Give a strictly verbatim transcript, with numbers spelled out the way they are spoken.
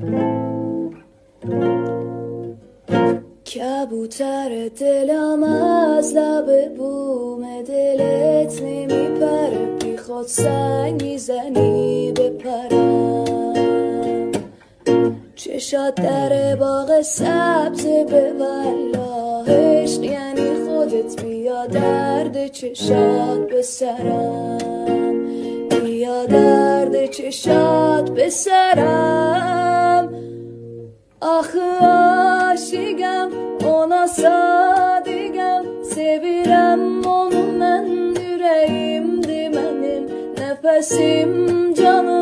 کبوتر دلم از لب بوم دلت نمیپره، بی خود سنگ میزنی بپرم. چشات در باغ سبز به والله، عشق یعنی خودت بیا درد چشات به سرم، بیا درد چشات به سرم. آخı aşıgam, ona sadigam, sevirem onu men, yüreğimdi benim, nefesim canım.